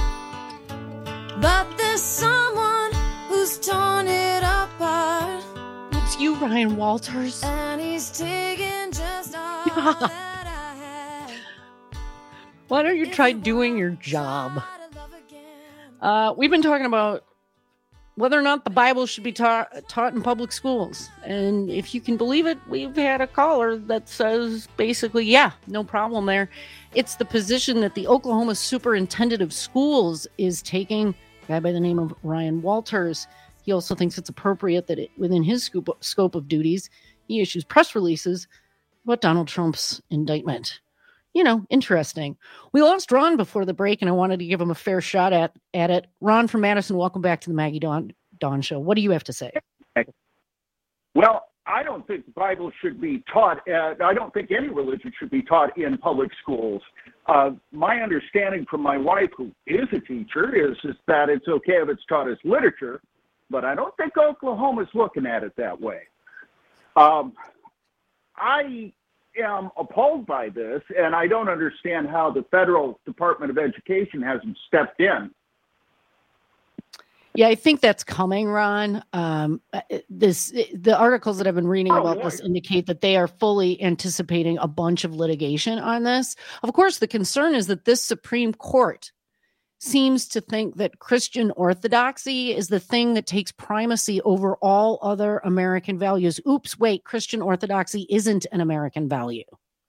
but there's someone who's torn it apart. It's you, Ryan Walters. And he's taken just all that I had. Why don't you try doing your job? Uh, we've been talking about whether or not the Bible should be taught taught in public schools. And if you can believe it, we've had a caller that says basically, yeah, no problem there. It's the position that the Oklahoma Superintendent of Schools is taking, a guy by the name of Ryan Walters. He also thinks it's appropriate that it, within his scope, scope of duties, he issues press releases about Donald Trump's indictment. You know, interesting. We lost Ron before the break, and I wanted to give him a fair shot at, at it. Ron from Madison, welcome back to the Maggie Dawn, Dawn Show. What do you have to say? Well, I don't think the Bible should be taught. At, I don't think any religion should be taught in public schools. Uh, my understanding from my wife, who is a teacher, is, is that it's okay if it's taught as literature, but I don't think Oklahoma's looking at it that way. Um, I am appalled by this, and I don't understand how the federal Department of Education hasn't stepped in. Yeah, I think that's coming, Ron. Um, this the articles that I've been reading Oh, about boy. this indicate that they are fully anticipating a bunch of litigation on this. Of course, the concern is that this Supreme Court seems to think that Christian orthodoxy is the thing that takes primacy over all other American values. Oops, wait, Christian orthodoxy isn't an American value.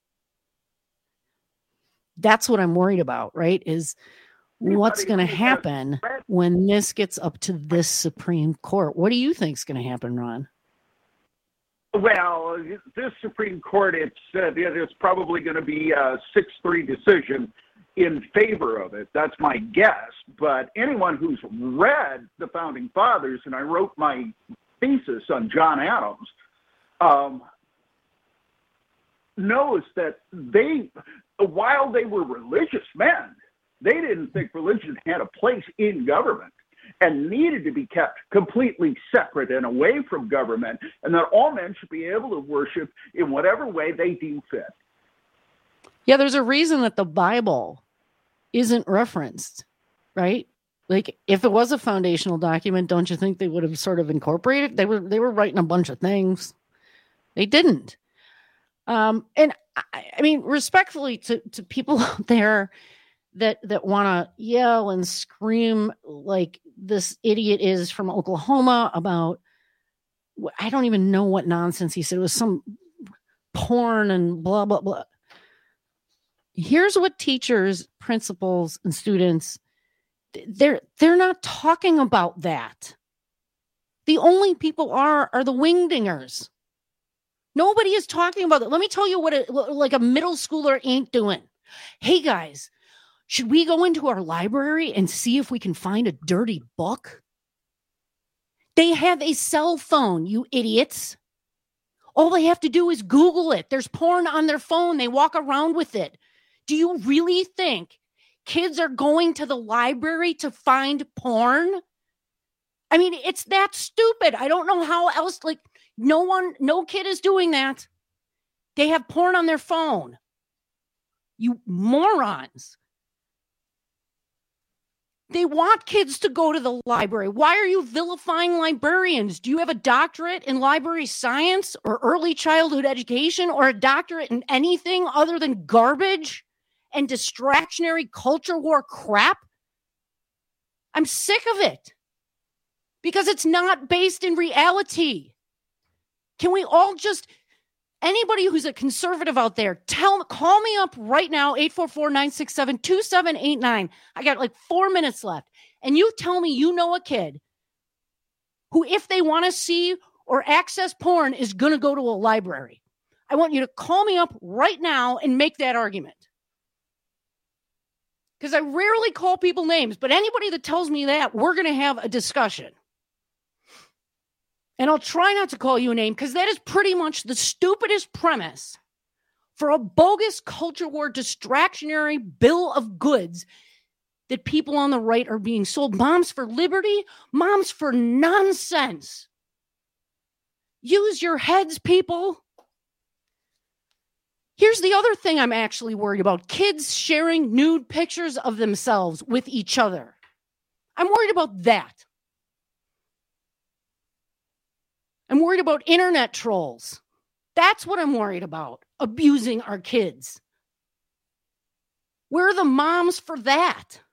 That's what I'm worried about, right? Is what's going to happen when this gets up to this Supreme Court? What do you think is going to happen, Ron? Well, this Supreme Court, it's uh, it's probably going to be a six three decision in favor of it. That's my guess. But anyone who's read the Founding Fathers, and I wrote my thesis on John Adams, um, knows that they, while they were religious men, they didn't think religion had a place in government and needed to be kept completely separate and away from government, and that all men should be able to worship in whatever way they deem fit. Yeah, there's a reason that the Bible isn't referenced, right? Like, if it was a foundational document, don't you think they would have sort of incorporated? They were they were writing a bunch of things. They didn't. Um, and I, I mean, respectfully to, to people out there that that want to yell and scream like this idiot is from Oklahoma about, I don't even know what nonsense he said. It was some porn and blah, blah, blah. Here's what teachers, principals, and students, they're they're not talking about that. The only people are are the wingdingers. Nobody is talking about it. Let me tell you what a, like a middle schooler ain't doing. Hey guys, should we go into our library and see if we can find a dirty book? They have a cell phone, you idiots. All they have to do is Google it. There's porn on their phone. They walk around with it. Do you really think kids are going to the library to find porn? I mean, it's that stupid. I don't know how else, like, no one, no kid is doing that. They have porn on their phone. You morons. They want kids to go to the library. Why are you vilifying librarians? Do you have a doctorate in library science or early childhood education or a doctorate in anything other than garbage and distractionary culture war crap? I'm sick of it because it's not based in reality. Can we all just... Anybody who's a conservative out there, tell call me up right now, eight four four, nine six seven, two seven eight nine. I got like four minutes left. And you tell me you know a kid who, if they want to see or access porn, is going to go to a library. I want you to call me up right now and make that argument. Because I rarely call people names, but anybody that tells me that, we're going to have a discussion. And I'll try not to call you a name because that is pretty much the stupidest premise for a bogus culture war distractionary bill of goods that people on the right are being sold. Moms for liberty, moms for nonsense. Use your heads, people. Here's the other thing I'm actually worried about. Kids sharing nude pictures of themselves with each other. I'm worried about that. I'm worried about internet trolls. That's what I'm worried about, abusing our kids. Where are the moms for that?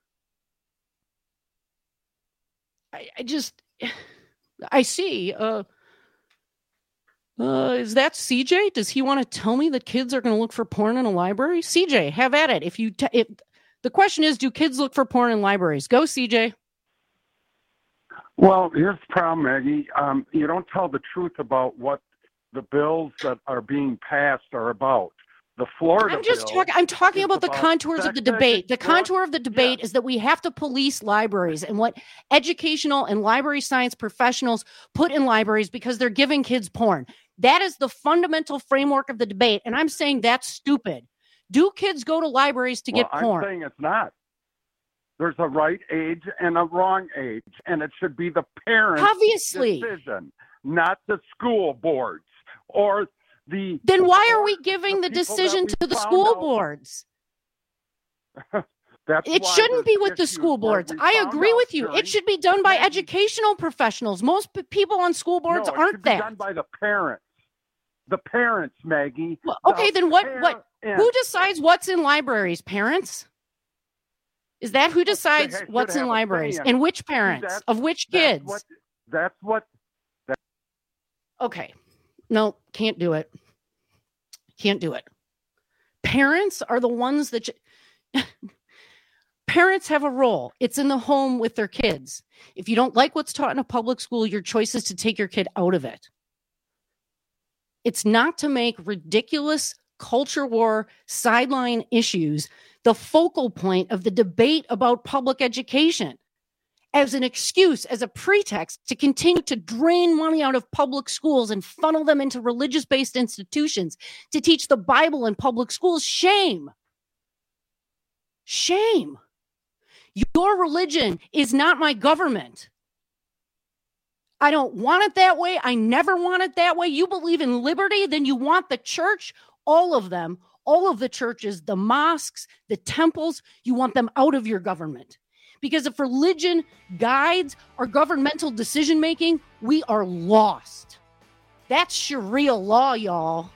I, I just, I see. Uh, uh, is that C J? Does he want to tell me that kids are going to look for porn in a library? C J, have at it. If you, t- if, the question is, do kids look for porn in libraries? Go, C J. Well, here's the problem, Maggie. Um, you don't tell the truth about what the bills that are being passed are about. The Florida I'm just bill talking. I'm talking about the about contours of the sex debate. The education. contour of the debate is that we have to police libraries and what educational and library science professionals put in libraries because they're giving kids porn. That is the fundamental framework of the debate, and I'm saying that's stupid. Do kids go to libraries to well, get porn? I'm saying it's not. There's a right age and a wrong age, and it should be the parents' Obviously. decision, not the school boards or the. Then why are we giving the, the people decision that to we the found school out- boards? That's It why shouldn't be there's with the issues school where boards. we I found agree out with you. during- It should be done by educational professionals. Most p- people on school boards no, it aren't should be that. done by the parents. The parents, Maggie. Well, okay, The then what? What? parents. Who decides what's in libraries? Parents? Is that who decides should what's in have a libraries say in and it. which See, parents that's- of which that's kids? what- That's what. That, Okay, no, can't do it. Can't do it. Parents are the ones that. You, parents have a role. It's in the home with their kids. If you don't like what's taught in a public school, your choice is to take your kid out of it. It's not to make ridiculous culture war sideline issues the focal point of the debate about public education as an excuse, as a pretext to continue to drain money out of public schools and funnel them into religious-based institutions to teach the Bible in public schools. Shame. Shame. Your religion is not my government. I don't want it that way. I never want it that way. You believe in liberty, then you want the church, all of them, all of the churches, the mosques, the temples, you want them out of your government. Because if religion guides our governmental decision-making, we are lost. That's Sharia law, y'all.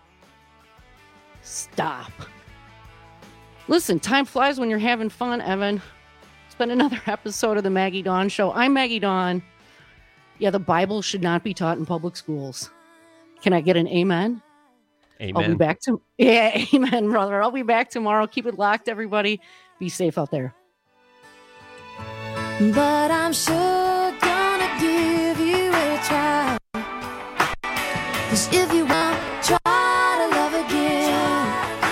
Stop. Listen, time flies when you're having fun, Evan. It's been another episode of the Maggie Dawn Show. I'm Maggie Dawn. Yeah, the Bible should not be taught in public schools. Can I get an amen? Amen. I'll be back to yeah, amen, brother. I'll be back tomorrow. Keep it locked, everybody. Be safe out there. But I'm sure gonna give you a try. 'Cause if you want, try to love again.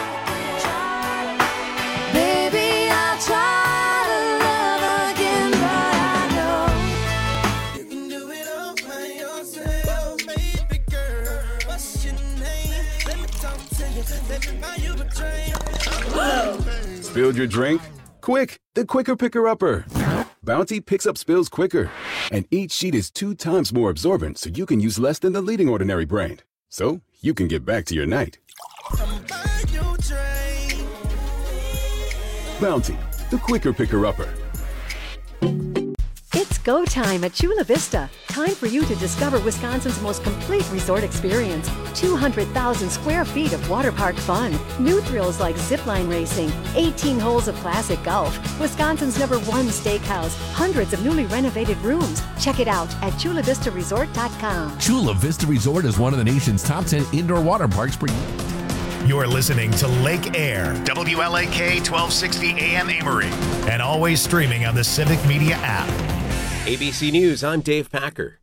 Baby, I'll try to love again. But I know you can do it all by yourself, baby girl. What's your name? Let me talk to you. Let me buy you a drink. Spilled your drink? Quick, the quicker picker-upper. Bounty picks up spills quicker, and each sheet is two times more absorbent, so you can use less than the leading ordinary brand. So you can get back to your night. Bounty, the quicker picker-upper. It's go time at Chula Vista. Time for you to discover Wisconsin's most complete resort experience. two hundred thousand square feet of water park fun. New thrills like zipline racing, eighteen holes of classic golf, Wisconsin's number one steakhouse, hundreds of newly renovated rooms. Check it out at chula vista resort dot com. Chula Vista Resort is one of the nation's top ten indoor water parks. You're listening to Lake Air, W L A K twelve sixty A M Amory, and always streaming on the Civic Media app. A B C News, I'm Dave Packer.